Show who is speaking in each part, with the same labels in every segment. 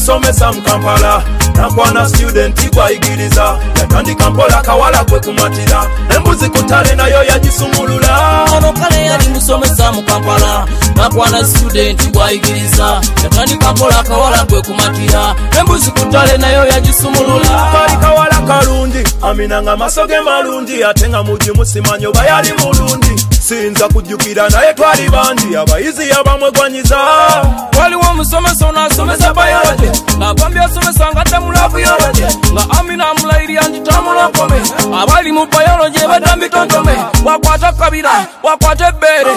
Speaker 1: musomesa mu Kampala nakwana student gwayigiriza yatandika mpola kawala gwe kumatira embuzi kutale nayo yagisumulula
Speaker 2: ono kale yali musomesa mu Kampala nakwana student gwayigiriza yatandika mpola kawala gwe kumatira embuzi kutale nayo yagisumulula
Speaker 1: kali kawala kalungi Amina nga masoge malungi ate nga mujimu simanyo bayali mulundi sinza kujjukira naye twali bandi abayizi yabamwegwanyiza
Speaker 2: waliwo omusomesa onasomesa biology ng'agambye asomesa nga tamulavu biology nga Amina amulayirira nti tamulokome abali mu biology badambi tontome wakwata kabira wakwata ebbeere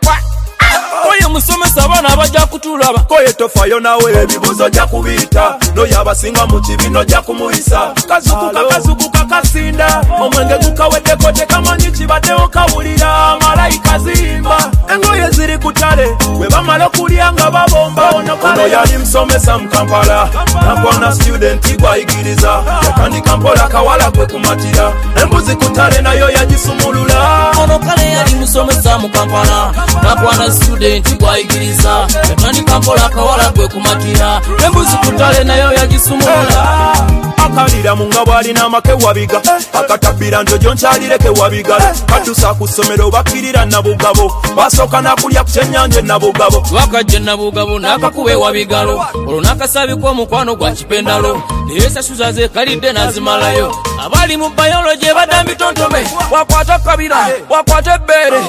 Speaker 2: oyo musomesa abaana bajja kutulaba
Speaker 1: koye tofayo nawe ebibuzo jja kubiyita noyo abasinga mu kibiino jja kumuyisa kazukuka kasinda omwenge gukaweddeko tekamanyi kibaddewo kawulira malayika ziyimba engoye ziri kutale bwe bamala okulya nga babomba ono yali musomesa mu Kampala nakwana student gwayigiriza yatandika mpola kawala gwe kumatira embuzi kutale nayo yagisumulula
Speaker 2: ono kale yali musomesa mu Kampala nakwana student gwayigiriza yatandika mpola kawala gwe kumatira embuzi kutale nayo yagisumulula
Speaker 1: akalira munga bwalina amake wabiga akatabira njojo nkyalireke wabigala katusa ku ssomero bakirira nabugabo basooka nakulya ku kyennyanja nabugabo
Speaker 2: wakajja nabugabo nakakube wabigalo olwo nakasabika omukwano gwa kipendalo neyesasuza ze kalidde nazimalayo abali mu biology badambi tontome wakwata kabira wakwata ebbeere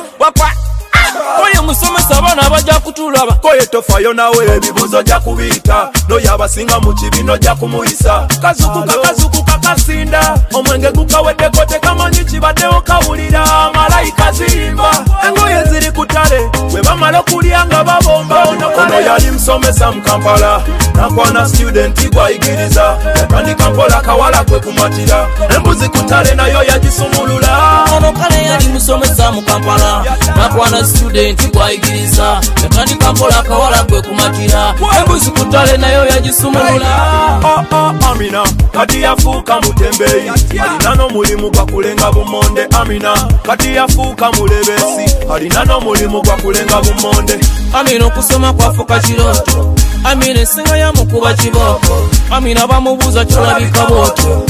Speaker 2: oyo musomesa abaana bajja kutulaba
Speaker 1: koye tofayo nawe ebibuzo jja kubiyita noyo abasinga mu kibiino jja kumuyisa kazukuka kasinda omwenge gukaweddeko tekamanyi kibaddewo kawulira malayika ziyimba engoye ziri kutale bwe bamala okulya nga babomba ono yali musomesa mu Kampala nakwana student gwayigiriza yatandika mpola kawala gwe kumatira embuzi kutale nayo yagisumulula
Speaker 2: ono kale yali musomesa mu Kampala nakwana student gwayigiriza yatandika mpola kawala gwe kumatira embuzi kutale nayo yagisumulula
Speaker 1: Amina kati yafuuka mutembeeyi alina n'omulimu gwa kulenga bumonde Amina kati yafuuka mulebesi alina n'omulimu gwa kulenga bumonde
Speaker 2: Amina okusoma kwafuuka kirooto Amina ensinga yamukuba kibooko Amina bamubuuza kyolabika bwotyo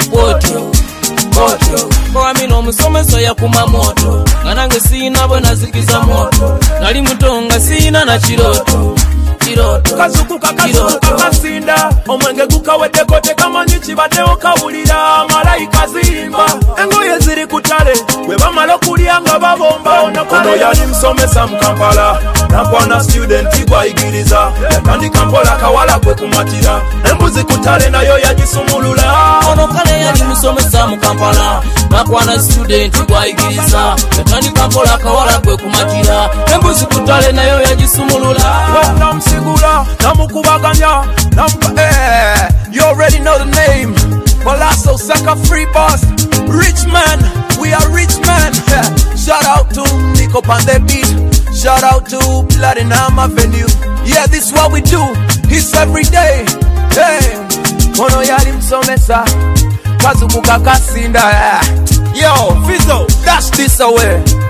Speaker 2: ko Amina omusomesa yakuma moto nga nange siina bwe nazikiza moto nali muto nga siina na kirooto
Speaker 1: kazukuka kasinda omwenge gukaweddeko tekamanyi kibaddewo kawulira malayika ziyimba engoye ziri kutale bwe bamala okulya nga babomba ono yali musomesa mu Kampala nakwana student gwayigiriza yatandika mpola kawala gwe kumatira embuzi kutale nayo yagisumulula
Speaker 2: ono kale yali musomesa mu Kampala nakwana student gwayigiriza yatandika mpola kawala gwe kumatira embuzi kutale nayo yagisumulula
Speaker 1: namusigula namukubaganya you already know the name Malaso Saka Free Boss Rich Man we are rich man shout out to Nico on the beat shout out to Platinum Avenue yeah this is what we do it's every day hey ono yali musomesa kazukuka kasinda yo Fizzo dash this away